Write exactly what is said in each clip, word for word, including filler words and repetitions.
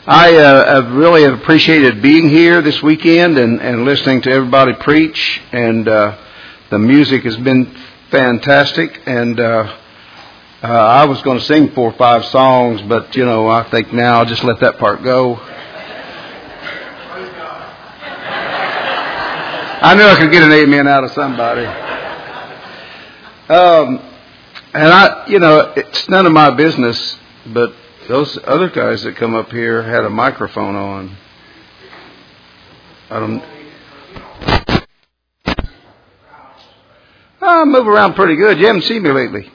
I uh, have really appreciated being here this weekend and, and listening to everybody preach, and uh, the music has been fantastic. And uh, uh, I was going to sing four or five songs, but you know, I think now I'll just let that part go. I knew I could get an amen out of somebody. Um, and I, you know, it's none of my business, but those other guys that come up here had a microphone on. I don't. I move around pretty good. You haven't seen me lately.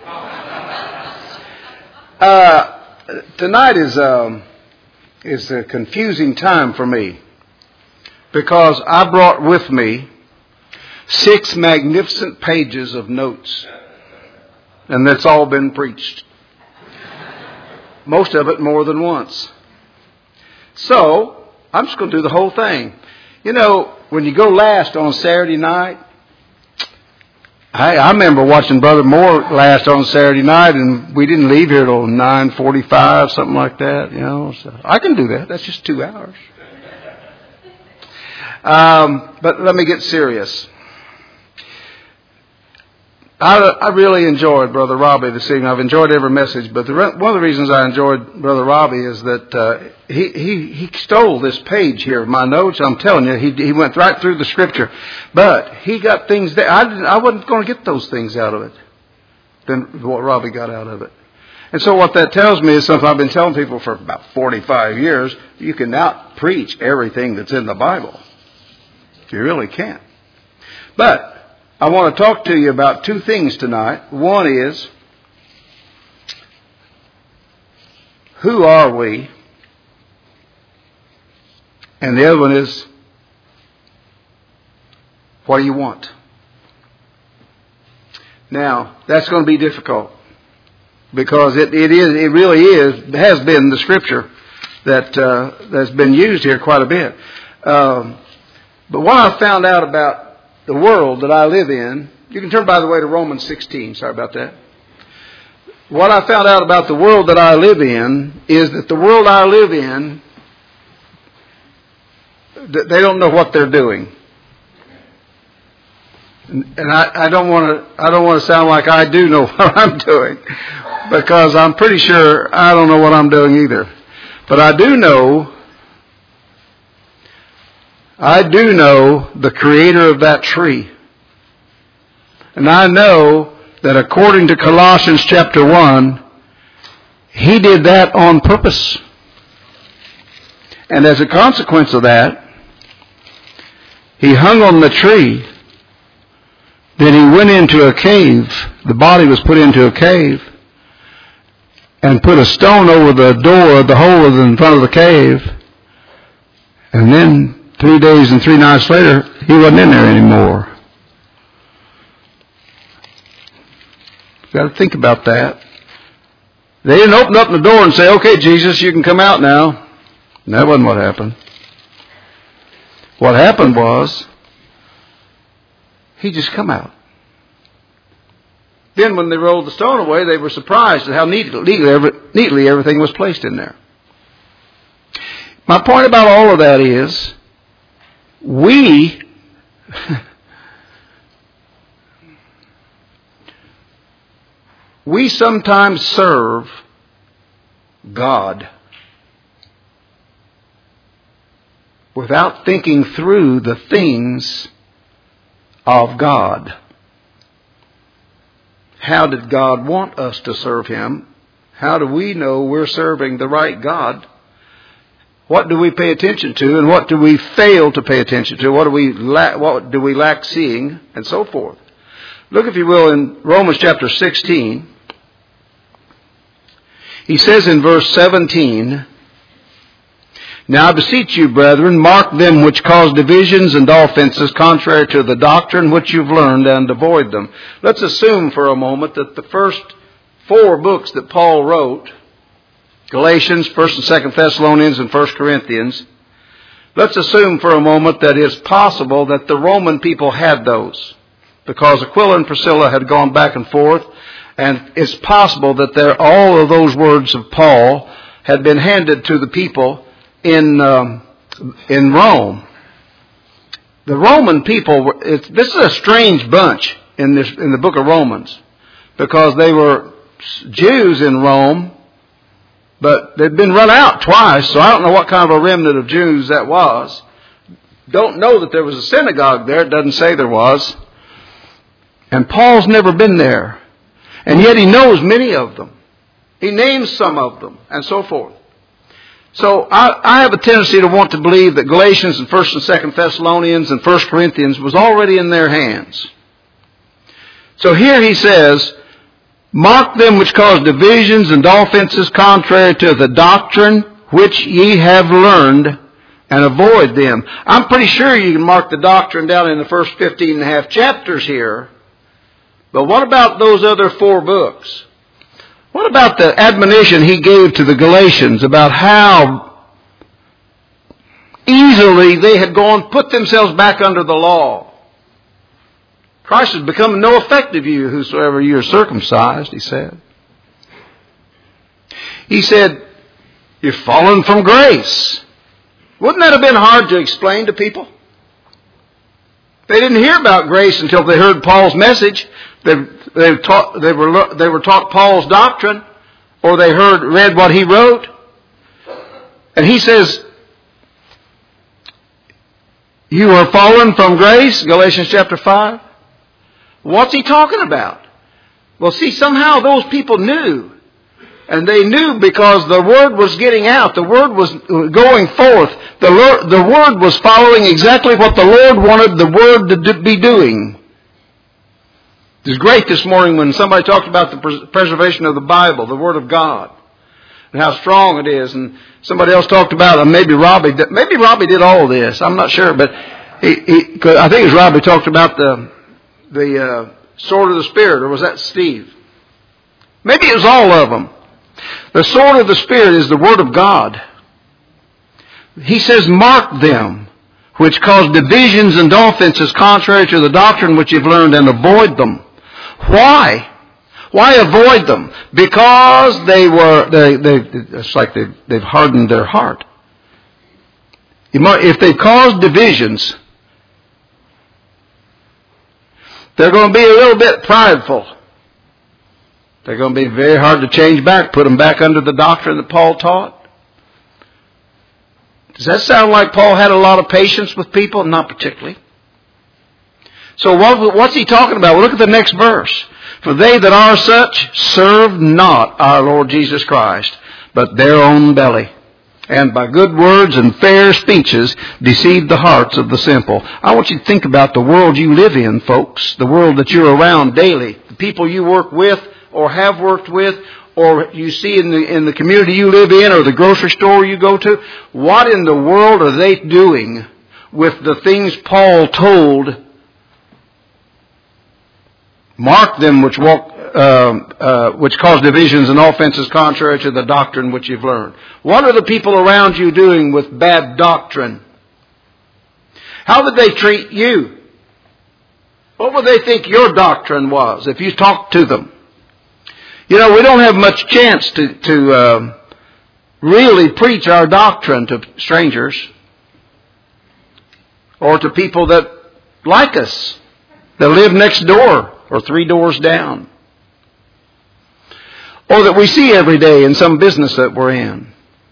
Uh, tonight is um, is a confusing time for me because I brought with me six magnificent pages of notes, and that's all been preached. Most of it more than once. So, I'm just going to do the whole thing. You know, when you go last on Saturday night, I, I remember watching Brother Moore last on Saturday night, and we didn't leave here till nine forty-five, something like that, you know. So I can do that. That's just two hours. Um, but let me get serious. I, I really enjoyed Brother Robbie this evening. I've enjoyed every message, but the, one of the reasons I enjoyed Brother Robbie is that uh, he, he he stole this page here of my notes. I'm telling you, he he went right through the Scripture, but he got things that I didn't, I wasn't going to get those things out of it than what Robbie got out of it. And so what that tells me is something I've been telling people for about forty-five years. You can now preach everything that's in the Bible. You really can. But I want to talk to you about two things tonight. One is, who are we? And the other one is, what do you want? Now, that's going to be difficult because it, it is, it really is, has been the Scripture that uh, that's been used here quite a bit. Um, but what I found out about the world that I live in, you can turn, by the way, to Romans sixteen. Sorry about that. What I found out about the world that I live in is that the world I live in, they don't know what they're doing. And I, I don't want to. I don't want to sound like I do know what I'm doing, because I'm pretty sure I don't know what I'm doing either. But I do know. I do know the creator of that tree. And I know that according to Colossians chapter one, he did that on purpose. And as a consequence of that, he hung on the tree. Then he went into a cave. The body was put into a cave. And put a stone over the door, the hole in front of the cave. And then Three days and three nights later, he wasn't in there anymore. You've got to think about that. They didn't open up the door and say, okay, Jesus, you can come out now. And that wasn't what happened. What happened was, he just come out. Then when they rolled the stone away, they were surprised at how neatly, neatly everything was placed in there. My point about all of that is, We, we sometimes serve God without thinking through the things of God. How did God want us to serve Him? How do we know we're serving the right God? What do we pay attention to, and what do we fail to pay attention to? What do we lack, what do we lack seeing, and so forth? Look, if you will, in Romans chapter sixteen. He says in verse seventeen, "Now I beseech you, brethren, mark them which cause divisions and offenses contrary to the doctrine which you've learned, and avoid them." Let's assume for a moment that the first four books that Paul wrote, Galatians, First and Second Thessalonians, and First Corinthians, let's assume for a moment that it's possible that the Roman people had those, because Aquila and Priscilla had gone back and forth, and it's possible that all of those words of Paul had been handed to the people in um, in Rome. The Roman people were, it's, this is a strange bunch in this in the book of Romans, because they were Jews in Rome, but they'd been run out twice, so I don't know what kind of a remnant of Jews that was. Don't know that there was a synagogue there. It doesn't say there was. And Paul's never been there. And yet he knows many of them. He names some of them, and so forth. So I, I have a tendency to want to believe that Galatians and First and Second Thessalonians and First Corinthians was already in their hands. So here he says, mark them which cause divisions and offenses contrary to the doctrine which ye have learned, and avoid them. I'm pretty sure you can mark the doctrine down in the first fifteen and a half chapters here. But what about those other four books? What about the admonition he gave to the Galatians about how easily they had gone, put themselves back under the law? Christ has become no effect of you, whosoever you are circumcised, he said. He said, you're fallen from grace. Wouldn't that have been hard to explain to people? They didn't hear about grace until they heard Paul's message. They, they, taught, they, were, they were taught Paul's doctrine, or they heard, read what he wrote. And he says, you are fallen from grace, Galatians chapter five. What's he talking about? Well, see, somehow those people knew. And they knew because the word was getting out. The word was going forth. The, Lord, the word was following exactly what the Lord wanted the word to do, be doing. It was great this morning when somebody talked about the pres- preservation of the Bible, the Word of God, and how strong it is. And somebody else talked about, uh, maybe Robbie, did, maybe Robbie did all this. I'm not sure, but he, he, I think it was Robbie talked about the the uh, sword of the Spirit, or was that Steve? Maybe it was all of them. The sword of the Spirit is the Word of God. He says, mark them, which cause divisions and offenses contrary to the doctrine which you've learned, and avoid them. Why? Why avoid them? Because they were, they, they, it's like they've, they've hardened their heart. If they've caused divisions, they're going to be a little bit prideful. They're going to be very hard to change back, put them back under the doctrine that Paul taught. Does that sound like Paul had a lot of patience with people? Not particularly. So what, what's he talking about? Well, look at the next verse. For they that are such serve not our Lord Jesus Christ, but their own belly, and by good words and fair speeches deceive the hearts of the simple. I want you to think about the world you live in, folks, the world that you're around daily, the people you work with or have worked with, or you see in the in the community you live in, or the grocery store you go to. What in the world are they doing with the things Paul told? Mark them which walk, uh, uh, which cause divisions and offenses contrary to the doctrine which you've learned. What are the people around you doing with bad doctrine? How would they treat you? What would they think your doctrine was if you talked to them? You know, we don't have much chance to, to uh, really preach our doctrine to strangers or to people that like us, that live next door or three doors down, or that we see every day in some business that we're in.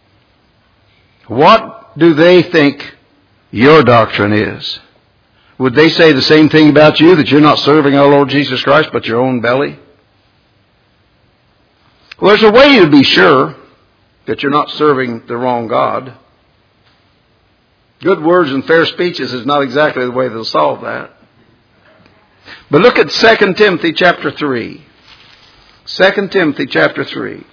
What do they think your doctrine is? Would they say the same thing about you, that you're not serving our Lord Jesus Christ but your own belly? Well, there's a way to be sure that you're not serving the wrong God. Good words and fair speeches is not exactly the way they'll solve that. But look at Second Timothy chapter three. Second Timothy chapter three.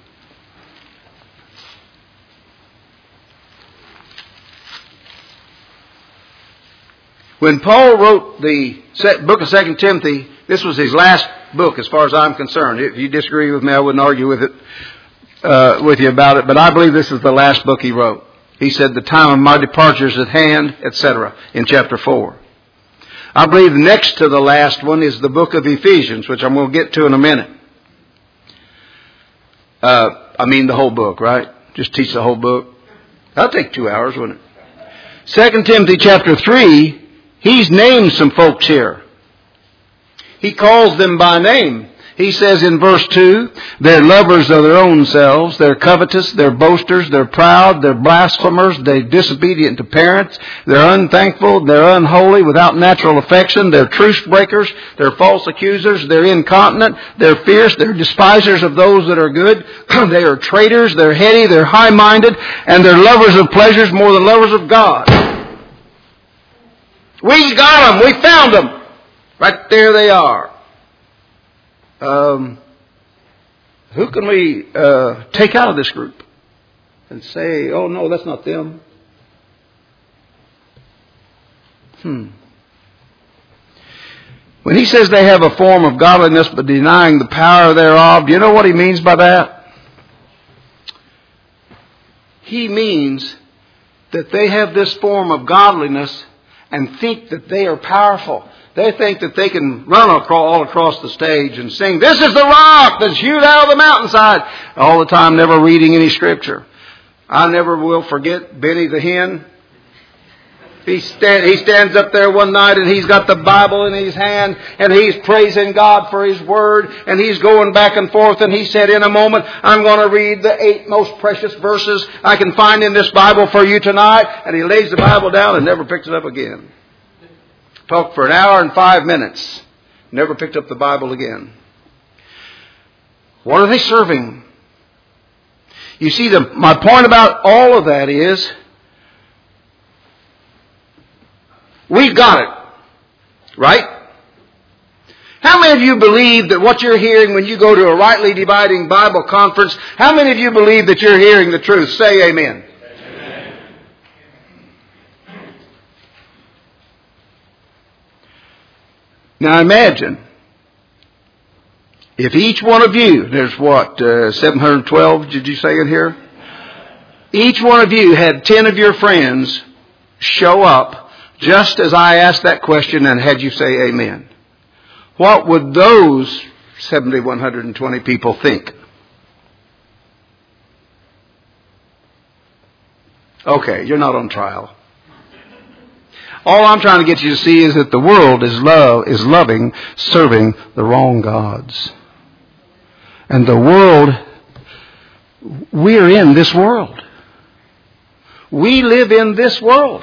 When Paul wrote the book of Second Timothy, this was his last book as far as I'm concerned. If you disagree with me, I wouldn't argue with it, uh, with you about it. But I believe this is the last book he wrote. He said, the time of my departure is at hand, et cetera, in chapter four. I believe next to the last one is the book of Ephesians, which I'm going to get to in a minute. Uh, I mean the whole book, right? Just teach the whole book. That'll take two hours, wouldn't it? Second Timothy chapter three, he's named some folks here. He calls them by name. He says in verse two, they're lovers of their own selves, they're covetous, they're boasters, they're proud, they're blasphemers, they're disobedient to parents, they're unthankful, they're unholy, without natural affection, they're truce breakers, they're false accusers, they're incontinent, they're fierce, they're despisers of those that are good, they are traitors, they're heady, they're high-minded, and they're lovers of pleasures more than lovers of God. We got them, we found them. Right there they are. Um, who can we uh, take out of this group and say, oh no, that's not them? Hmm. When he says they have a form of godliness but denying the power thereof, do you know what he means by that? He means that they have this form of godliness and think that they are powerful. They think that they can run all across the stage and sing, "This is the rock that's hewed out of the mountainside," all the time, never reading any scripture. I never will forget Benny the hen. He, stand, he stands up there one night and he's got the Bible in his hand and he's praising God for His Word and he's going back and forth, and he said, in a moment I'm going to read the eight most precious verses I can find in this Bible for you tonight. And he lays the Bible down and never picks it up again. Talked for an hour and five minutes. Never picked up the Bible again. What are they serving? You see, the, my point about all of that is, we've got it. Right? How many of you believe that what you're hearing when you go to a rightly dividing Bible conference, how many of you believe that you're hearing the truth? Say amen. Now imagine, if each one of you, there's what, uh, seven hundred twelve, did you say in here? Each one of you had ten of your friends show up just as I asked that question and had you say amen. What would those seven thousand one hundred twenty people think? Okay, you're not on trial. All I'm trying to get you to see is that the world is love is loving serving the wrong gods. And the world, we're in this world. We live in this world.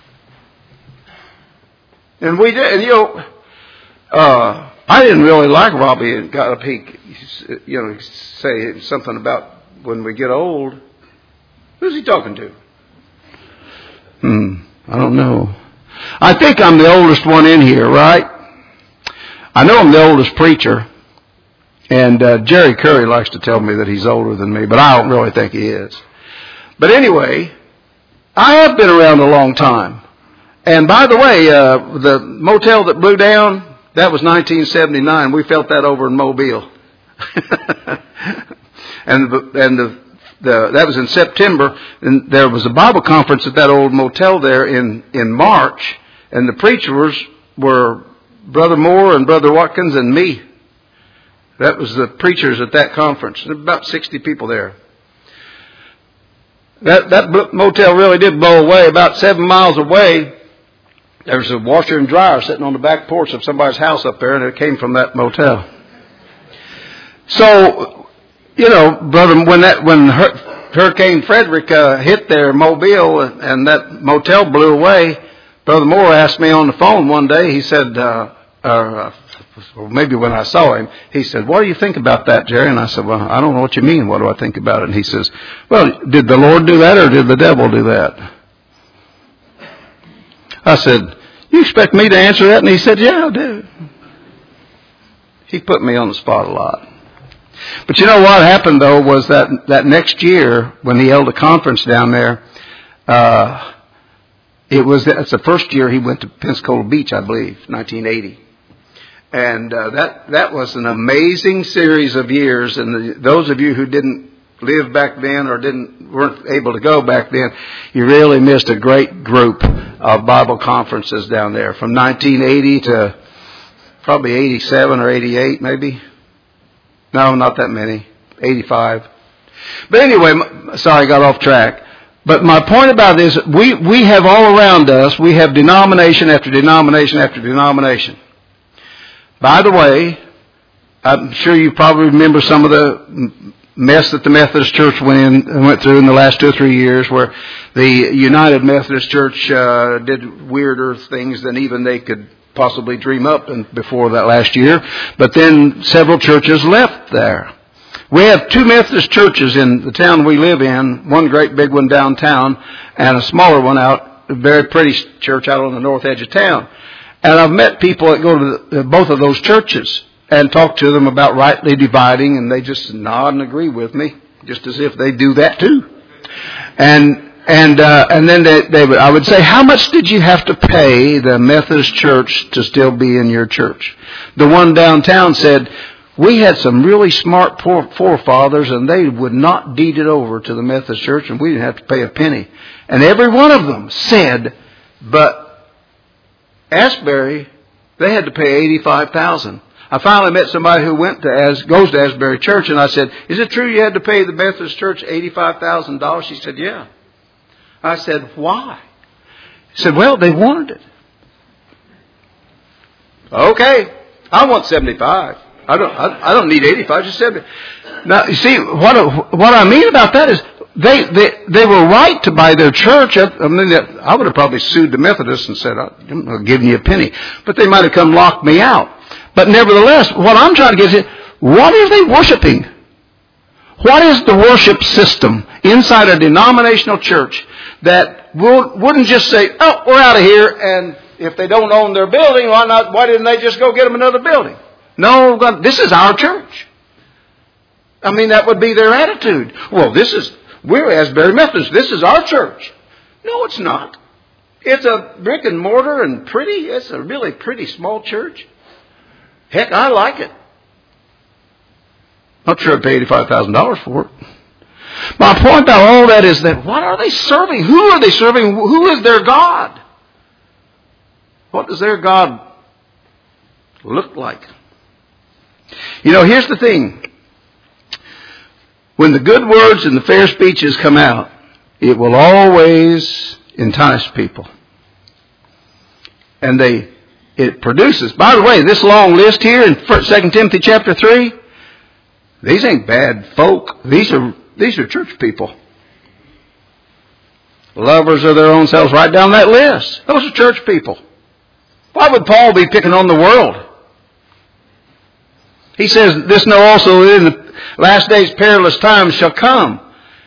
And we did, and you know, uh, I didn't really like Robbie and got up, he, you know, say something about when we get old. Who's he talking to? Hmm, I don't know. I think I'm the oldest one in here, right? I know I'm the oldest preacher. And uh, Jerry Curry likes to tell me that he's older than me, but I don't really think he is. But anyway, I have been around a long time. And by the way, uh, the motel that blew down, that was nineteen seventy-nine. We felt that over in Mobile. and the, and the, the, that was in September. And there was a Bible conference at that old motel there in, in March. And the preachers were Brother Moore and Brother Watkins and me. That was the preachers at that conference. There were about sixty people there. That, that motel really did blow away. About seven miles away, there was a washer and dryer sitting on the back porch of somebody's house up there, and it came from that motel. So, you know, brother, when that when Hurricane Frederick uh, hit there in Mobile and, and that motel blew away, Brother Moore asked me on the phone one day. He said, uh, uh, or maybe when I saw him, he said, "What do you think about that, Jerry?" And I said, "Well, I don't know what you mean. What do I think about it?" And he says, "Well, did the Lord do that or did the devil do that?" I said, "You expect me to answer that?" And he said, "Yeah, I do." He put me on the spot a lot. But you know what happened, though, was that that next year when he held a conference down there, uh, it was that's the first year he went to Pensacola Beach, I believe, nineteen eighty. And uh, that that was an amazing series of years. And the, those of you who didn't live back then or didn't weren't able to go back then, you really missed a great group of Bible conferences down there from nineteen eighty to probably eighty-seven or eighty-eight, maybe. No, not that many. eighty-five. But anyway, sorry, I got off track. But my point about this, we, we have all around us, we have denomination after denomination after denomination. By the way, I'm sure you probably remember some of the mess that the Methodist Church went in, went through in the last two or three years, where the United Methodist Church uh, did weirder things than even they could possibly dream up in, before that last year. But then several churches left there. We have two Methodist churches in the town we live in, one great big one downtown and a smaller one out, a very pretty church out on the north edge of town. And I've met people that go to the, both of those churches and talk to them about rightly dividing, and they just nod and agree with me, just as if they do that too. And and uh, and then they, they would, I would say, how much did you have to pay the Methodist church to still be in your church? The one downtown said, we had some really smart forefathers, and they would not deed it over to the Methodist church, and we didn't have to pay a penny. And every one of them said, but Asbury, they had to pay eighty-five thousand dollars. I finally met somebody who went to As, goes to Asbury Church, and I said, is it true you had to pay the Methodist Church eighty-five thousand dollars? She said, yeah. I said, why? She said, well, they wanted it. Okay, I want seventy-five. I don't. I, I don't need eighty-five. Just seventy. Now, you see what what I mean about that is they they they were right to buy their church. I mean, I would have probably sued the Methodists and said, I'm not giving you a penny, but they might have come locked me out. But nevertheless, what I'm trying to get is, what are they worshiping? What is the worship system inside a denominational church that will, wouldn't just say, oh, we're out of here, and if they don't own their building, why not? Why didn't they just go get them another building? No, God, this is our church. I mean, that would be their attitude. Well, this is, we're Asbury Methodist. This is our church. No, it's not. It's a brick and mortar and pretty. It's a really pretty small church. Heck, I like it. Not sure I'd pay eighty-five thousand dollars for it. My point about all that is that what are they serving? Who are they serving? Who is their God? What does their God look like? You know, here's the thing. When the good words and the fair speeches come out, it will always entice people. And they, it produces. By the way, this long list here in Second Timothy chapter three, these ain't bad folk. These are, these are church people. Lovers of their own selves, right down that list. Those are church people. Why would Paul be picking on the world? He says, this know also that in the last days perilous times shall come.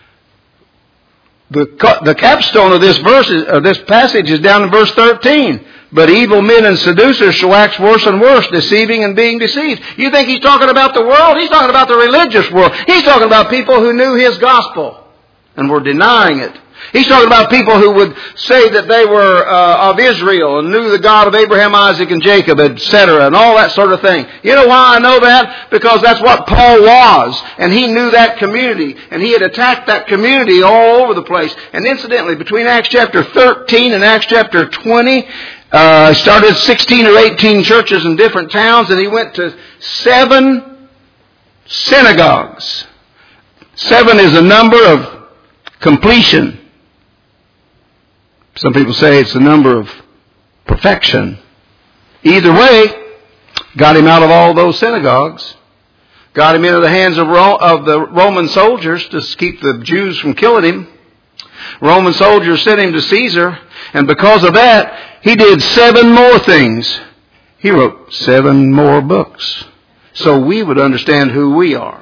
The, the capstone of this verse, is, of this passage is down in verse thirteen. But evil men and seducers shall wax worse and worse, deceiving and being deceived. You think he's talking about the world? He's talking about the religious world. He's talking about people who knew his gospel and were denying it. He's talking about people who would say that they were uh, of Israel and knew the God of Abraham, Isaac, and Jacob, et cetera, and all that sort of thing. You know why I know that? Because that's what Paul was, and he knew that community, and he had attacked that community all over the place. And incidentally, between Acts chapter thirteen and Acts chapter twenty, uh, started sixteen or eighteen churches in different towns, and he went to seven synagogues. Seven is a number of completion. Some people say it's the number of perfection. Either way, got him out of all those synagogues. Got him into the hands of, Ro- of the Roman soldiers to keep the Jews from killing him. Roman soldiers sent him to Caesar. And because of that, he did seven more things. He wrote seven more books. So we would understand who we are.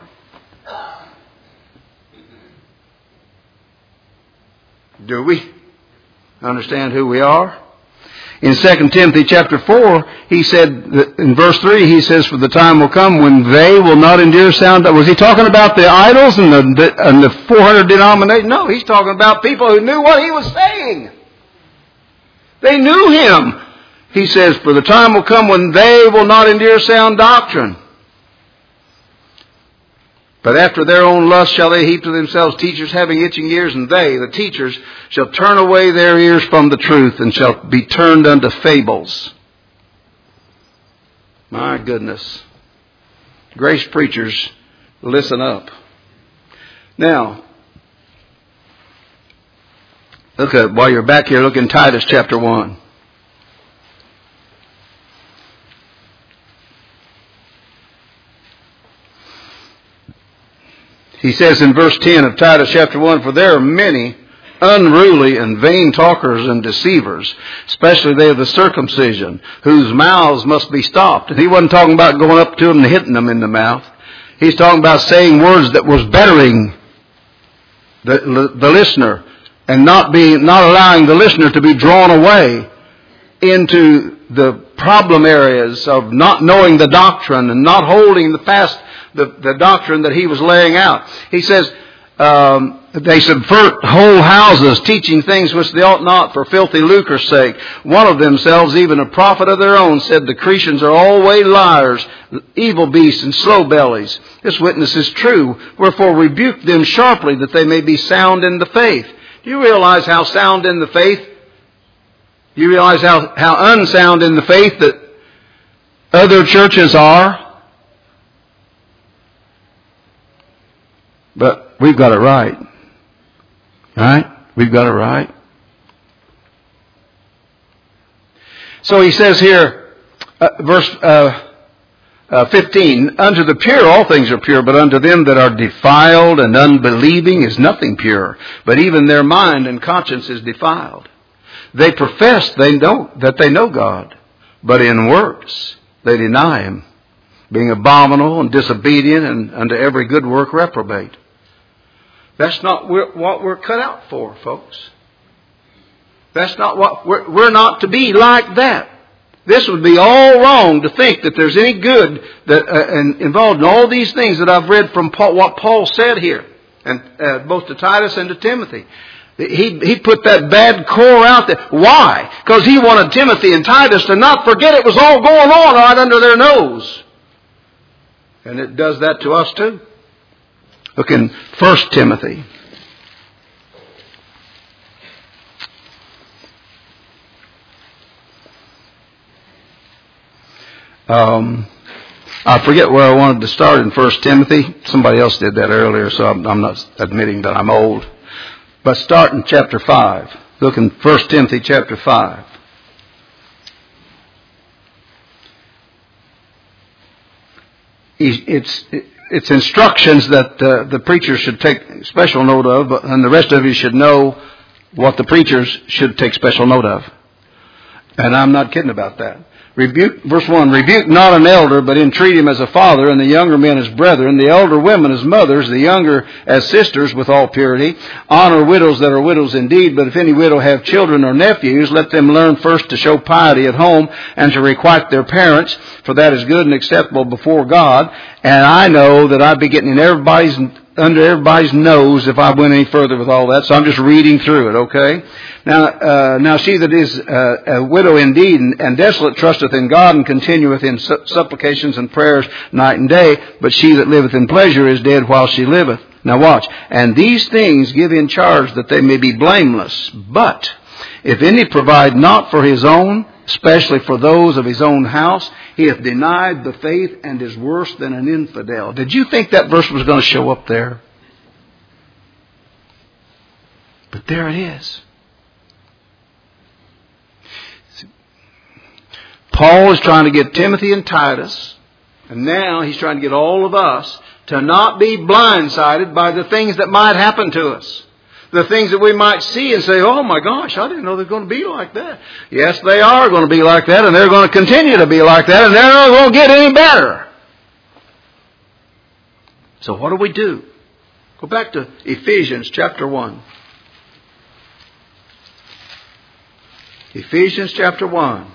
Do we understand who we are? In Second Timothy chapter four, he said, in verse three, he says, for the time will come when they will not endure sound. Was he talking about the idols and the, and the four hundred denominations? No, he's talking about people who knew what he was saying. They knew him. He says, for the time will come when they will not endure sound doctrine. But after their own lust shall they heap to themselves teachers having itching ears, and they, the teachers, shall turn away their ears from the truth, and shall be turned unto fables. My goodness. Grace preachers, listen up. Now, Look at, while you're back here, look in Titus chapter one. He says in verse ten of Titus chapter one, "For there are many unruly and vain talkers and deceivers, especially they of the circumcision, whose mouths must be stopped." And he wasn't talking about going up to them and hitting them in the mouth. He's talking about saying words that was bettering the, the listener and not being, not allowing the listener to be drawn away into the problem areas of not knowing the doctrine and not holding the fast the, the doctrine that he was laying out. He says, um, they subvert whole houses, teaching things which they ought not for filthy lucre's sake. One of themselves, even a prophet of their own, said the Cretans are always liars, evil beasts, and slow bellies. This witness is true. Wherefore rebuke them sharply, that they may be sound in the faith. Do you realize how sound in the faith? Do you realize how, how unsound in the faith that other churches are? But we've got it right. Right? We've got it right. So he says here, uh, verse uh, uh, fifteen, "Unto the pure all things are pure, but unto them that are defiled and unbelieving is nothing pure. But even their mind and conscience is defiled. They profess they know that they know God, but in works they deny Him, being abominable and disobedient, and unto every good work reprobate." That's not what we're cut out for, folks. That's not what we're, we're not to be like that. This would be all wrong to think that there's any good that uh, and involved in all these things that I've read from Paul, what Paul said here, and uh, both to Titus and to Timothy. He he put that bad core out there. Why? Because he wanted Timothy and Titus to not forget it was all going on right under their nose. And it does that to us too. Look in First Timothy. Um, I forget where I wanted to start in First Timothy. Somebody else did that earlier, so I'm, I'm not admitting that I'm old. But start in chapter five. Look in First Timothy chapter five. It's it's instructions that uh, the preacher should take special note of, and the rest of you should know what the preachers should take special note of. And I'm not kidding about that. Rebuke, verse one, "Rebuke not an elder, but entreat him as a father, and the younger men as brethren, the elder women as mothers, the younger as sisters, with all purity. Honor widows that are widows indeed, but if any widow have children or nephews, let them learn first to show piety at home, and to requite their parents, for that is good and acceptable before God. And I know that I'd be getting in everybody's under everybody's nose if I went any further with all that, so I'm just reading through it, okay? Now, uh, now she that is uh, a widow indeed and, and desolate trusteth in God, and continueth in su- supplications and prayers night and day, but she that liveth in pleasure is dead while she liveth." Now watch. "And these things give in charge that they may be blameless. But if any provide not for his own, especially for those of his own house, he hath denied the faith and is worse than an infidel." Did you think that verse was going to show up there? But there it is. Paul is trying to get Timothy and Titus, and now he's trying to get all of us to not be blindsided by the things that might happen to us. The things that we might see and say, "Oh my gosh, I didn't know they're going to be like that." Yes, they are going to be like that, and they're going to continue to be like that, and they're not going to get any better. So what do we do? Go back to Ephesians chapter one. Ephesians chapter one.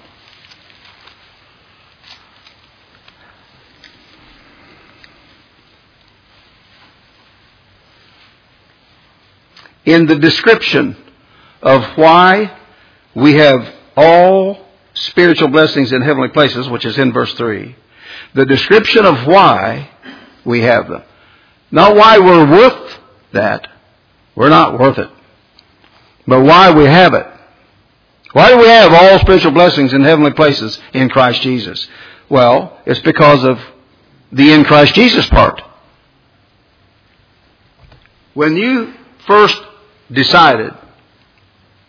In the description of why we have all spiritual blessings in heavenly places, which is in verse three, the description of why we have them. Not why we're worth that. We're not worth it. But why we have it. Why do we have all spiritual blessings in heavenly places in Christ Jesus? Well, it's because of the in Christ Jesus part. When you first decided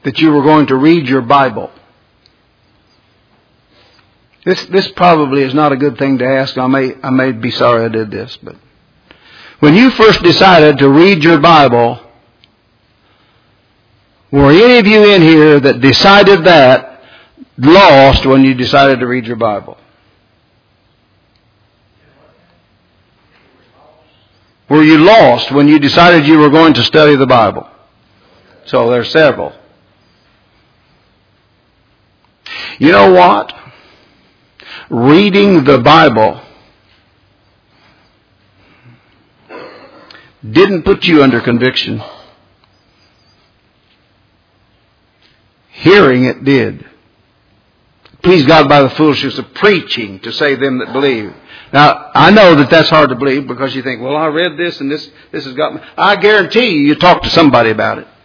that you were going to read your Bible? This this probably is not a good thing to ask. I may I may be sorry I did this, but when you first decided to read your Bible, were any of you in here that decided that lost when you decided to read your Bible? Were you lost when you decided you were going to study the Bible? So there's several. You know what? Reading the Bible didn't put you under conviction. Hearing it did. Please God by the foolishness of preaching to save them that believe. Now, I know that that's hard to believe because you think, well, I read this and this this has got me. I guarantee you, you talk to somebody about it.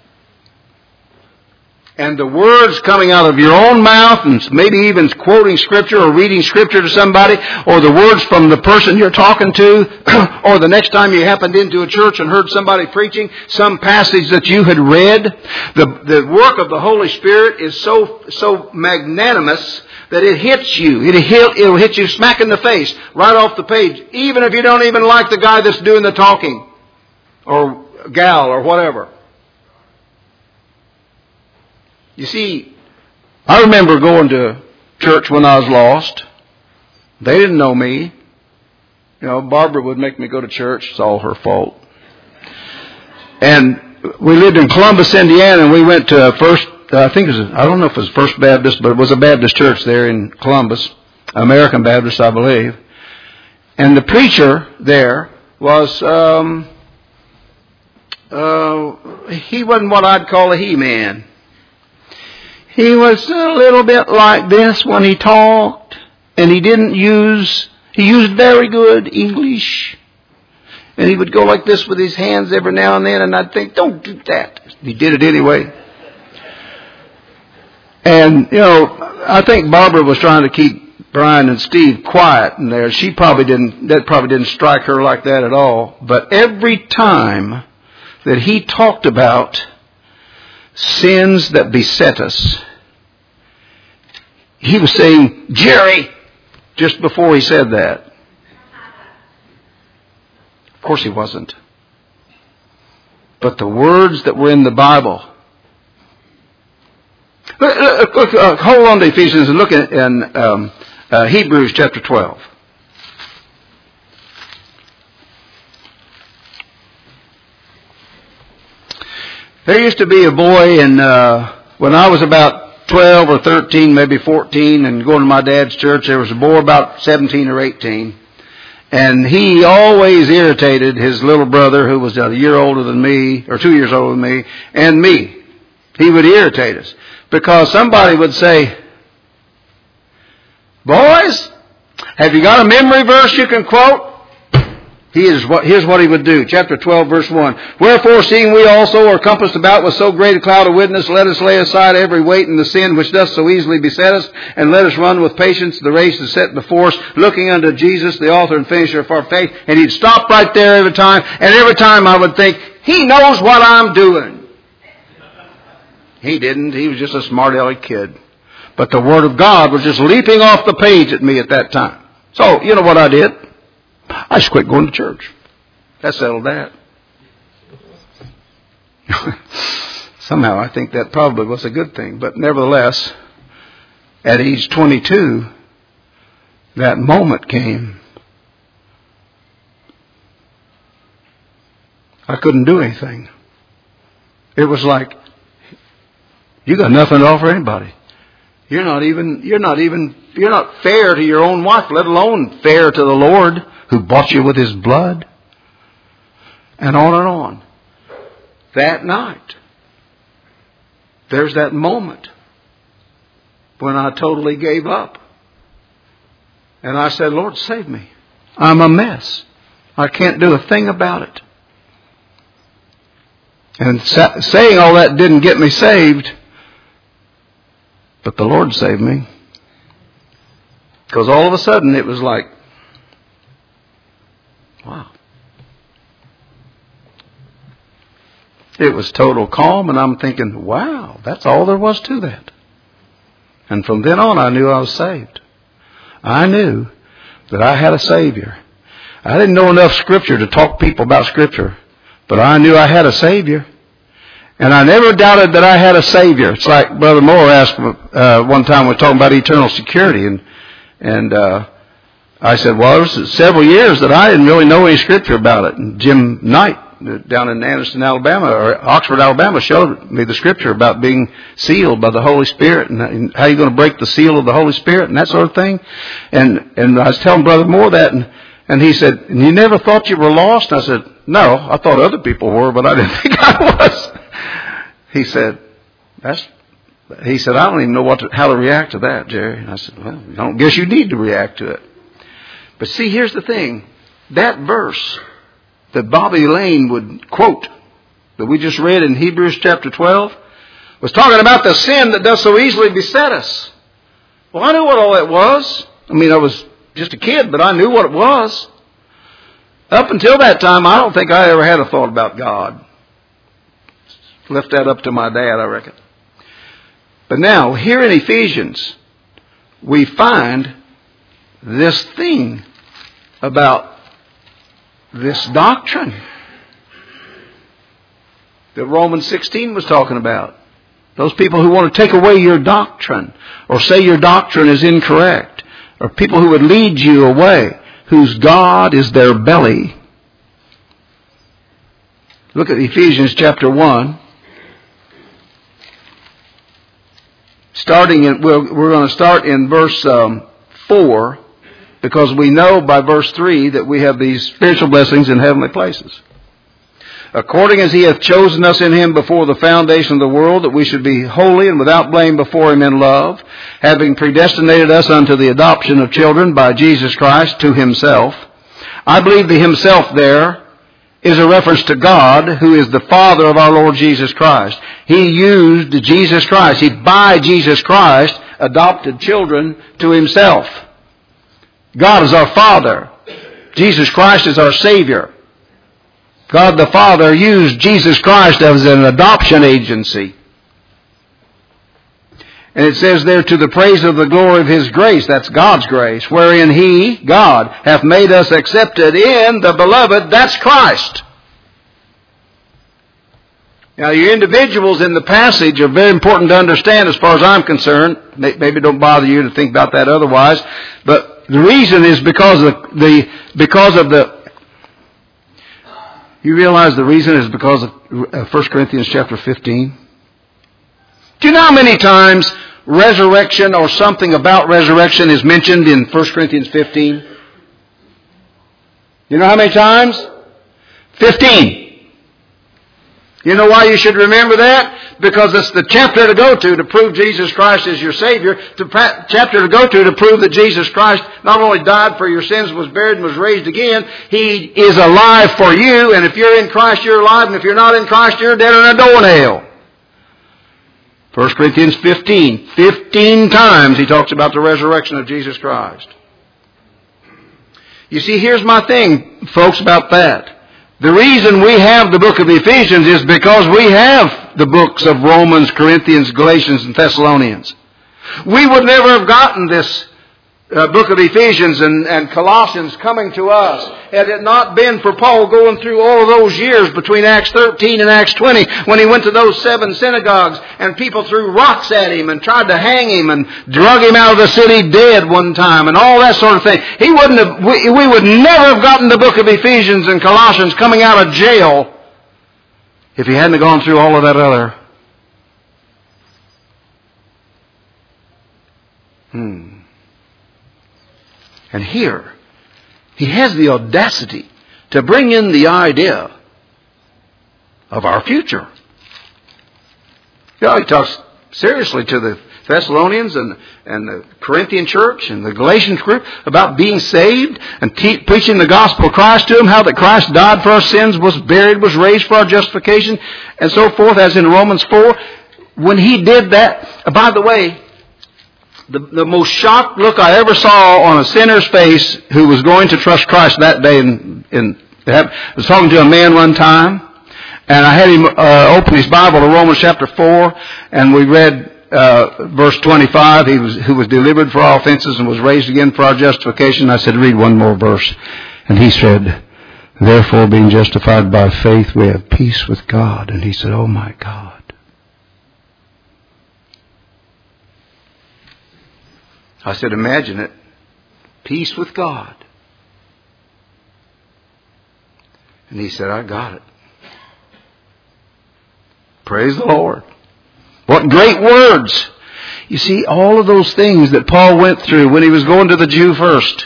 And the words coming out of your own mouth and maybe even quoting Scripture or reading Scripture to somebody, or the words from the person you're talking to, or the next time you happened into a church and heard somebody preaching some passage that you had read, the, the work of the Holy Spirit is so so magnanimous that it hits you. It hit, it'll hit you smack in the face right off the page, even if you don't even like the guy that's doing the talking, or gal, or whatever. You see, I remember going to church when I was lost. They didn't know me. You know, Barbara would make me go to church. It's all her fault. And we lived in Columbus, Indiana, and we went to First, uh, I think it was, I don't know if it was First Baptist, but it was a Baptist church there in Columbus, American Baptist, I believe. And the preacher there was, um, uh, he wasn't what I'd call a he-man. He was a little bit like this when he talked, and he didn't use, he used very good English. And he would go like this with his hands every now and then, and I'd think, don't do that. He did it anyway. And, you know, I think Barbara was trying to keep Brian and Steve quiet in there. She probably didn't, that probably didn't strike her like that at all. But every time that he talked about sins that beset us, he was saying, Jerry, just before he said that. Of course he wasn't. But the words that were in the Bible. Look, look, look, uh, hold on to Ephesians and look at in um, uh, Hebrews chapter twelve. There used to be a boy in, uh, when I was about twelve or thirteen, maybe fourteen, and going to my dad's church, there was a boy about seventeen or eighteen. And he always irritated his little brother, who was a year older than me, or two years older than me, and me. He would irritate us. Because somebody would say, boys, have you got a memory verse you can quote? He is what, here's what he would do. Chapter twelve, verse one. Wherefore, seeing we also are compassed about with so great a cloud of witness, let us lay aside every weight and the sin which doth so easily beset us, and let us run with patience the race that's set before us, looking unto Jesus, the author and finisher of our faith. And he'd stop right there every time, and every time I would think, he knows what I'm doing. He didn't. He was just a smart-aleck kid. But the Word of God was just leaping off the page at me at that time. So, you know what I did? I just quit going to church. That settled that. Somehow I think that probably was a good thing. But nevertheless, at age twenty-two, that moment came. I couldn't do anything. It was like, you got nothing to offer anybody. You're not even, you're not even, you're not fair to your own wife, let alone fair to the Lord who bought you with His blood. And on and on. That night, there's that moment when I totally gave up. And I said, Lord, save me. I'm a mess. I can't do a thing about it. And sa- saying all that didn't get me saved. But the Lord saved me. Because all of a sudden it was like, wow. It was total calm, and I'm thinking, wow, that's all there was to that. And from then on, I knew I was saved. I knew that I had a Savior. I didn't know enough Scripture to talk to people about Scripture, but I knew I had a Savior. And I never doubted that I had a Savior. It's like Brother Moore asked uh, one time, we were talking about eternal security, and and uh, I said, well, there was several years that I didn't really know any Scripture about it. And Jim Knight down in Anderson, Alabama, or Oxford, Alabama, showed me the Scripture about being sealed by the Holy Spirit and how you're going to break the seal of the Holy Spirit and that sort of thing. And and I was telling Brother Moore that, and, and he said, and you never thought you were lost? And I said, no, I thought other people were, but I didn't think I was. He said, that's, he said, I don't even know what to, how to react to that, Jerry. And I said, well, I don't guess you need to react to it. But see, here's the thing. That verse that Bobby Lane would quote, that we just read in Hebrews chapter twelve, was talking about the sin that does so easily beset us. Well, I knew what all that was. I mean, I was just a kid, but I knew what it was. Up until that time, I don't think I ever had a thought about God. Left that up to my dad, I reckon. But now, here in Ephesians, we find this thing about this doctrine that Romans sixteen was talking about. Those people who want to take away your doctrine or say your doctrine is incorrect, or people who would lead you away, whose God is their belly. Look at Ephesians chapter one. Starting in, we're, we're going to start in verse um, four, because we know by verse three that we have these spiritual blessings in heavenly places. According as he hath chosen us in him before the foundation of the world, that we should be holy and without blame before him in love, having predestinated us unto the adoption of children by Jesus Christ to himself. I believe the himself there is a reference to God, who is the Father of our Lord Jesus Christ. He used Jesus Christ. He, by Jesus Christ, adopted children to himself. God is our Father. Jesus Christ is our Savior. God the Father used Jesus Christ as an adoption agency. And it says there, to the praise of the glory of his grace, that's God's grace, wherein he, God, hath made us accepted in the beloved, that's Christ. Now, your individuals in the passage are very important to understand as far as I'm concerned. Maybe don't bother you to think about that otherwise. But the reason is because of the, because of the, you realize the reason is because of First Corinthians chapter fifteen? Do you know how many times resurrection or something about resurrection is mentioned in First Corinthians fifteen? You know how many times? Fifteen. You know why you should remember that? Because it's the chapter to go to to prove Jesus Christ is your Savior. The chapter to go to to prove that Jesus Christ not only died for your sins, was buried, and was raised again. He is alive for you. And if you're in Christ, you're alive. And if you're not in Christ, you're dead in a door nail. First Corinthians fifteen. Fifteen times he talks about the resurrection of Jesus Christ. You see, here's my thing, folks, about that. The reason we have the book of Ephesians is because we have the books of Romans, Corinthians, Galatians, and Thessalonians. We would never have gotten this uh, book of Ephesians and, and Colossians coming to us had it not been for Paul going through all of those years between Acts thirteen and Acts twenty, when he went to those seven synagogues and people threw rocks at him and tried to hang him and drug him out of the city dead one time and all that sort of thing. He wouldn't have, we, we would never have gotten the book of Ephesians and Colossians coming out of jail if he hadn't gone through all of that other. Hmm. And here, he has the audacity to bring in the idea of our future. You know, he talks seriously to the Thessalonians and, and the Corinthian church and the Galatian group about being saved and te- preaching the gospel of Christ to them, how that Christ died for our sins, was buried, was raised for our justification, and so forth, as in Romans four. When he did that, by the way, The, the most shocked look I ever saw on a sinner's face who was going to trust Christ that day, in, in, I was talking to a man one time, And I had him uh, open his Bible to Romans chapter four, and we read uh, verse twenty-five. He was who was delivered for our offenses and was raised again for our justification. I said, read one more verse. And he said, therefore, being justified by faith, we have peace with God. And he said, oh my God. I said, imagine it. Peace with God. And he said, I got it. Praise the Lord. What great words. You see, all of those things that Paul went through when he was going to the Jew first.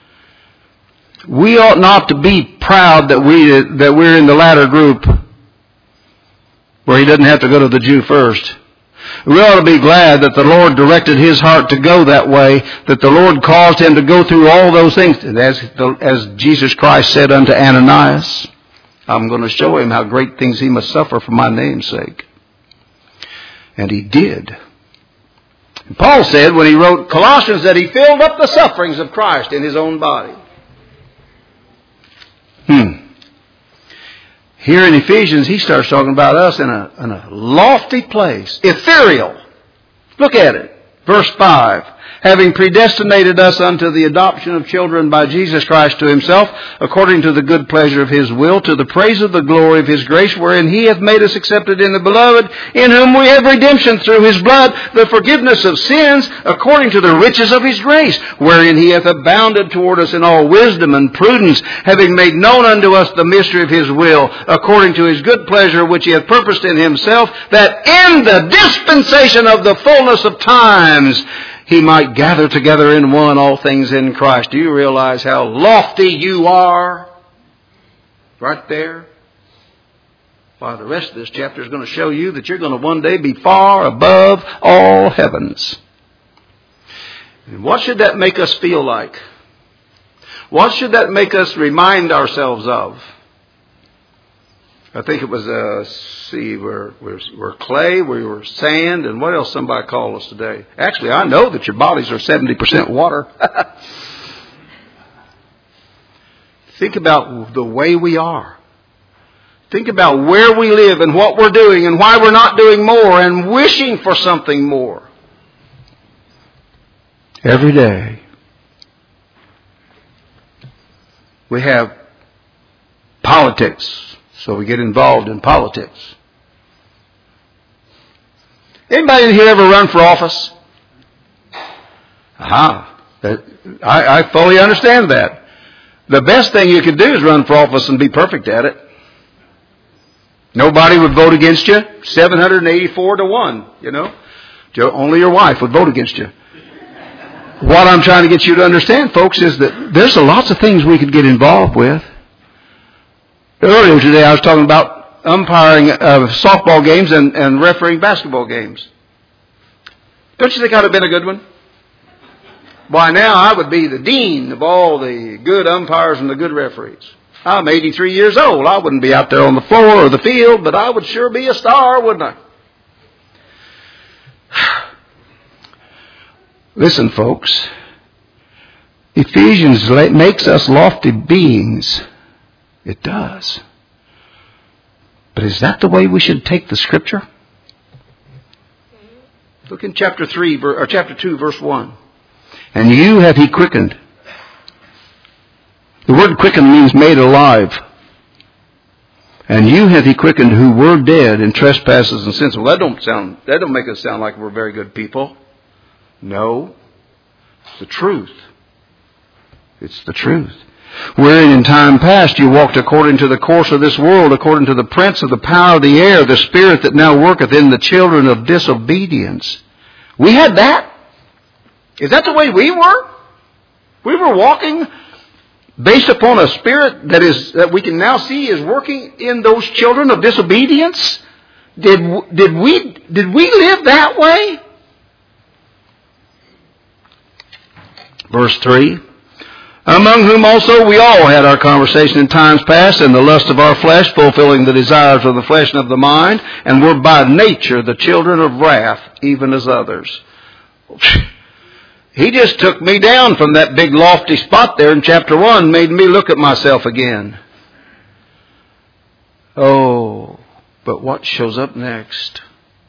We ought not to be proud that we that we're in the latter group where he doesn't have to go to the Jew first. We ought to be glad that the Lord directed his heart to go that way, that the Lord caused him to go through all those things. And as, the, as Jesus Christ said unto Ananias, I'm going to show him how great things he must suffer for my name's sake. And he did. And Paul said when he wrote Colossians that he filled up the sufferings of Christ in his own body. Hmm. Here in Ephesians, he starts talking about us in a, in a lofty place. Ethereal. Look at it. Verse five. Having predestinated us unto the adoption of children by Jesus Christ to himself, according to the good pleasure of his will, to the praise of the glory of his grace, wherein he hath made us accepted in the beloved, in whom we have redemption through his blood, the forgiveness of sins, according to the riches of his grace, wherein he hath abounded toward us in all wisdom and prudence, having made known unto us the mystery of his will, according to his good pleasure, which he hath purposed in himself, that in the dispensation of the fullness of times, he might gather together in one all things in Christ. Do you realize how lofty you are? Right there. Why, the rest of this chapter is going to show you that you're going to one day be far above all heavens. And what should that make us feel like? What should that make us remind ourselves of? I think it was, uh, see, we're, we're, we're clay, we were sand, and what else somebody called us today? Actually, I know that your bodies are seventy percent water. Think about the way we are. Think about where we live and what we're doing and why we're not doing more and wishing for something more. Every day. We have politics. So we get involved in politics. Anybody in here ever run for office? Aha. That, I, I fully understand that. The best thing you could do is run for office and be perfect at it. Nobody would vote against you. seven hundred eighty-four to one, you know. Only your wife would vote against you. What I'm trying to get you to understand, folks, is that there's lots of things we could get involved with. Earlier today I was talking about umpiring uh, softball games and, and refereeing basketball games. Don't you think I'd have been a good one? By now I would be the dean of all the good umpires and the good referees. I'm eighty-three years old. I wouldn't be out there on the floor or the field, but I would sure be a star, wouldn't I? Listen, folks. Ephesians makes us lofty beings. It does. But is that the way we should take the Scripture? Look in chapter three or chapter two, verse one. And you hath he quickened. The word quickened means made alive. And you hath he quickened who were dead in trespasses and sins. Well, that don't sound that don't make us sound like we're very good people. No. It's the truth. It's the truth. Wherein in time past you walked according to the course of this world, according to the prince of the power of the air, the spirit that now worketh in the children of disobedience. We had that. Is that the way we were? We were walking based upon a spirit that is that we can now see is working in those children of disobedience. Did did we did we live that way? Verse three. Among whom also we all had our conversation in times past in the lust of our flesh, fulfilling the desires of the flesh and of the mind, and were by nature the children of wrath, even as others. He just took me down from that big lofty spot there in chapter one, made me look at myself again. Oh, But what shows up next?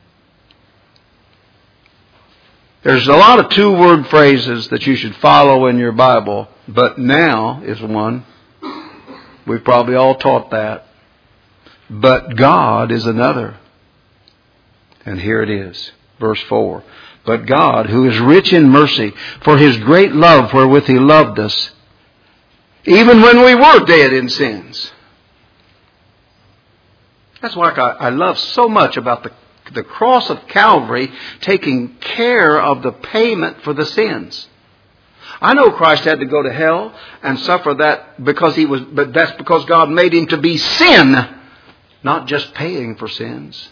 There's a lot of two-word phrases that you should follow in your Bible. But now is one. We've probably all taught that. But God is another. And here it is. Verse four. But God, who is rich in mercy, for His great love wherewith He loved us, even when we were dead in sins. That's why I, I love so much about the, the cross of Calvary taking care of the payment for the sins. I know Christ had to go to hell and suffer that because He was, but that's because God made Him to be sin, not just paying for sins.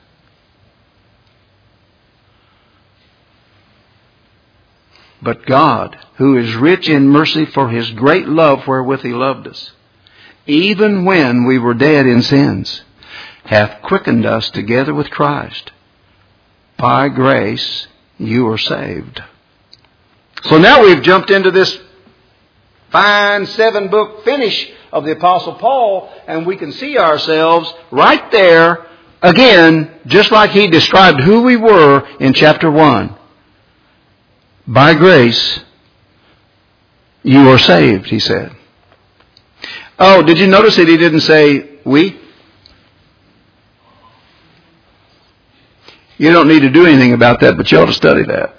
But God, who is rich in mercy for His great love wherewith He loved us, even when we were dead in sins, hath quickened us together with Christ. By grace you are saved. So now we've jumped into this fine seven-book finish of the Apostle Paul, and we can see ourselves right there again, just like he described who we were in chapter one. By grace, you are saved, he said. Oh, did you notice that he didn't say we? You don't need to do anything about that, but you ought to study that.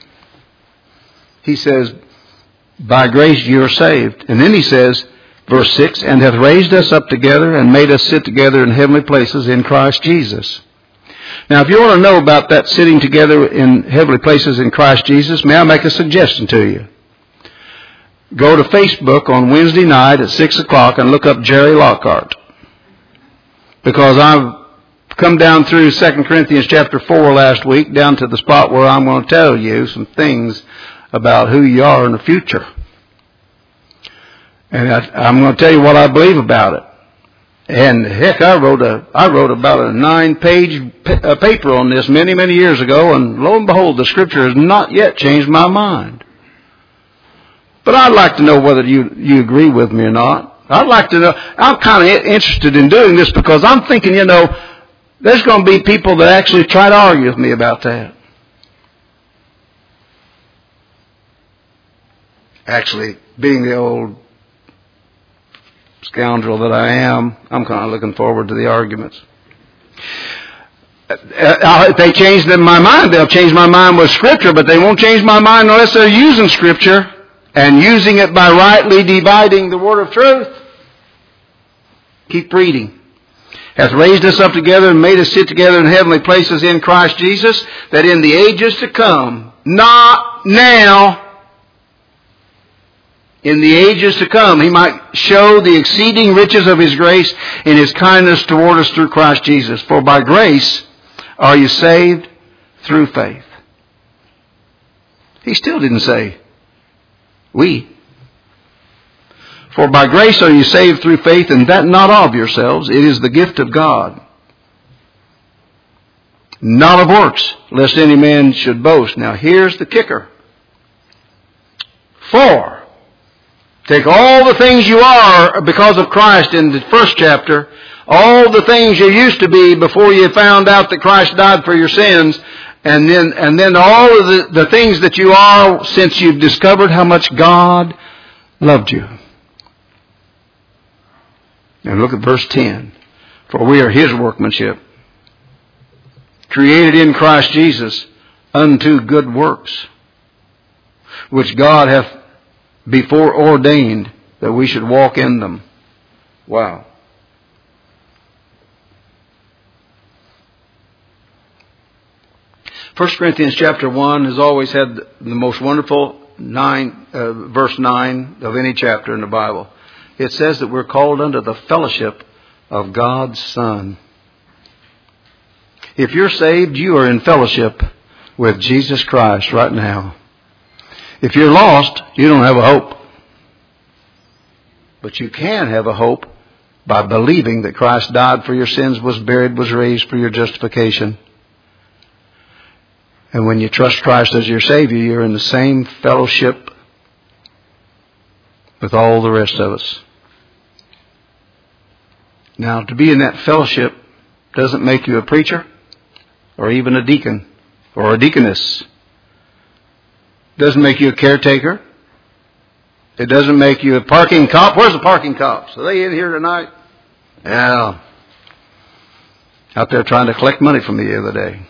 He says, by grace you are saved. And then he says, verse six, and hath raised us up together and made us sit together in heavenly places in Christ Jesus. Now, if you want to know about that sitting together in heavenly places in Christ Jesus, may I make a suggestion to you? Go to Facebook on Wednesday night at six o'clock and look up Jerry Lockhart. Because I've come down through Second Corinthians chapter four last week, down to the spot where I'm going to tell you some things about who you are in the future. And I, I'm going to tell you what I believe about it. And heck, I wrote a I wrote about a nine-page pa- paper on this many, many years ago, and lo and behold, the Scripture has not yet changed my mind. But I'd like to know whether you, you agree with me or not. I'd like to know. I'm kind of interested in doing this because I'm thinking, you know, there's going to be people that actually try to argue with me about that. Actually, being the old scoundrel that I am, I'm kind of looking forward to the arguments. If they change my mind, they'll change my mind with Scripture, but they won't change my mind unless they're using Scripture and using it by rightly dividing the word of truth. Keep reading. Hath raised us up together and made us sit together in heavenly places in Christ Jesus, that in the ages to come, not now, in the ages to come, He might show the exceeding riches of His grace in His kindness toward us through Christ Jesus. For by grace are you saved through faith. He still didn't say we. For by grace are you saved through faith, and that not of yourselves. It is the gift of God. Not of works, lest any man should boast. Now here's the kicker. For take all the things you are because of Christ in the first chapter, all the things you used to be before you found out that Christ died for your sins, and then and then all of the, the things that you are since you've discovered how much God loved you. And look at verse ten. For we are His workmanship, created in Christ Jesus unto good works, which God hath before ordained that we should walk in them. Wow. First Corinthians chapter one has always had the most wonderful nine, uh, verse nine of any chapter in the Bible. It says that we're called unto the fellowship of God's Son. If you're saved, you are in fellowship with Jesus Christ right now. If you're lost, you don't have a hope. But you can have a hope by believing that Christ died for your sins, was buried, was raised for your justification. And when you trust Christ as your Savior, you're in the same fellowship with all the rest of us. Now, to be in that fellowship Doesn't make you a preacher or even a deacon or a deaconess. Doesn't make you a caretaker. It doesn't make you a parking cop. Where's the parking cops? Are they in here tonight? Yeah. Out there trying to collect money from me the other day.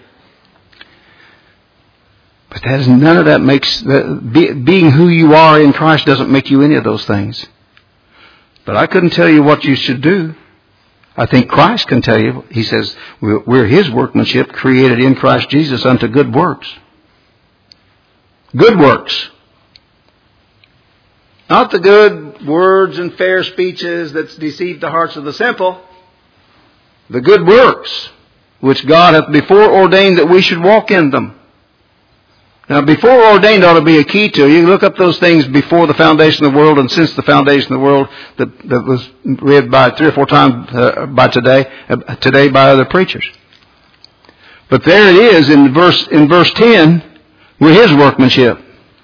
But that is, none of that makes, be, being who you are in Christ doesn't make you any of those things. But I couldn't tell you what you should do. I think Christ can tell you. He says, we're His workmanship created in Christ Jesus unto good works. Good works. Not the good words and fair speeches that deceive the hearts of the simple. The good works, which God hath before ordained that we should walk in them. Now, before ordained ought to be a key to it. You look up those things before the foundation of the world and since the foundation of the world that, that was read by three or four times uh, by today, uh, today by other preachers. But there it is in verse in verse ten. We're His workmanship.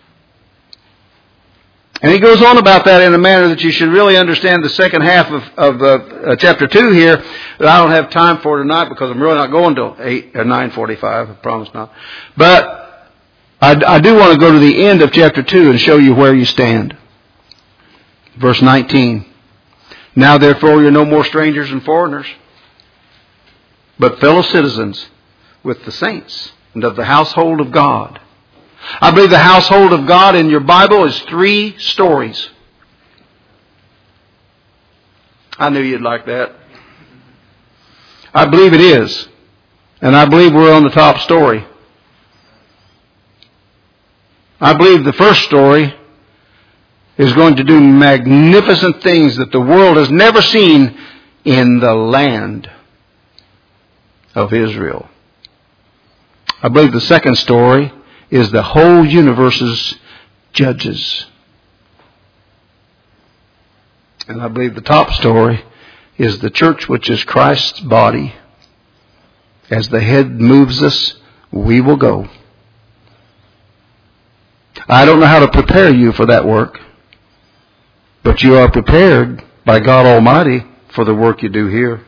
And he goes on about that in a manner that you should really understand the second half of, of uh, chapter two here that I don't have time for tonight because I'm really not going till eight or nine forty-five. I promise not. But I, I do want to go to the end of chapter two and show you where you stand. Verse nineteen. Now therefore you're no more strangers and foreigners, but fellow citizens with the saints and of the household of God. I believe the household of God in your Bible is three stories. I knew you'd like that. I believe it is. And I believe we're on the top story. I believe the first story is going to do magnificent things that the world has never seen in the land of Israel. I believe the second story is the whole universe's judges. And I believe the top story is the church, which is Christ's body. As the head moves us, we will go. I don't know how to prepare you for that work, but you are prepared by God Almighty for the work you do here.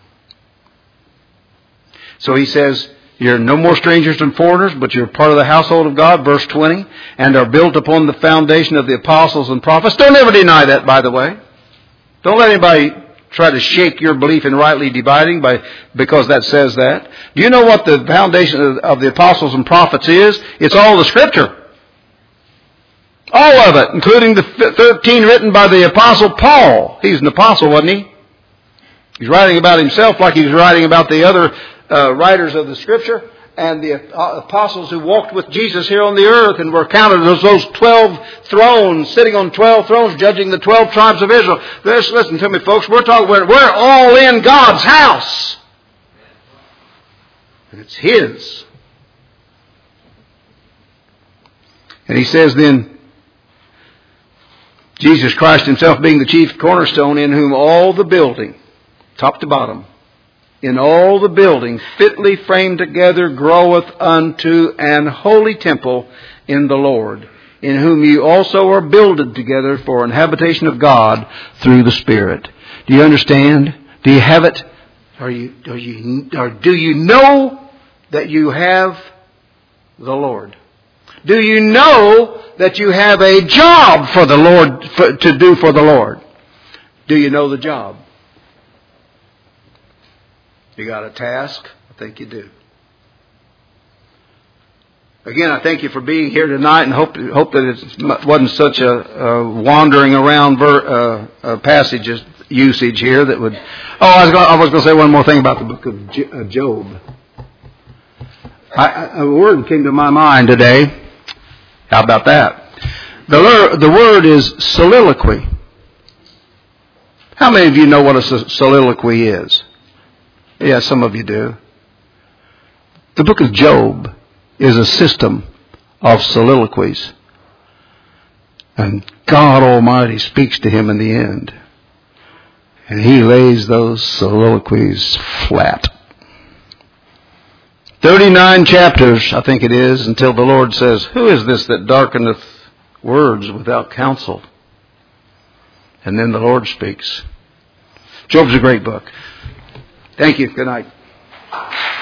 So he says, you're no more strangers and foreigners, but you're part of the household of God, verse twenty, and are built upon the foundation of the apostles and prophets. Don't ever deny that, by the way. Don't let anybody try to shake your belief in rightly dividing by because that says that. Do you know what the foundation of, of the apostles and prophets is? It's all the Scripture. All of it, including the thirteen written by the apostle Paul. He's an apostle, wasn't he? He's writing about himself like he's writing about the other Uh, writers of the Scripture and the uh, apostles who walked with Jesus here on the earth and were counted as those twelve thrones, sitting on twelve thrones, judging the twelve tribes of Israel. This, listen to me, folks. We're talking. We're, we're all in God's house, and it's His. And he says then, Jesus Christ Himself being the chief cornerstone, in whom all the building, top to bottom, in all the building, fitly framed together, groweth unto an holy temple in the Lord, in whom you also are builded together for an habitation of God through the Spirit. Do you understand? Do you have it? Are you, are you, or do you know that you have the Lord? Do you know that you have a job for the Lord, for, to do for the Lord? Do you know the job? You got a task? I think you do. Again, I thank you for being here tonight, and hope hope that it wasn't such a, a wandering around ver, uh, uh, passage usage here that would. Oh, I was going. I was going to say one more thing about the book of Job. I, I, a word came to my mind today. How about that? The the word is soliloquy. How many of you know what a soliloquy is? Yeah, some of you do. The book of Job is a system of soliloquies. And God Almighty speaks to him in the end. And He lays those soliloquies flat. thirty-nine chapters, I think it is, until the Lord says, who is this that darkeneth words without counsel? And then the Lord speaks. Job's a great book. Thank you. Good night.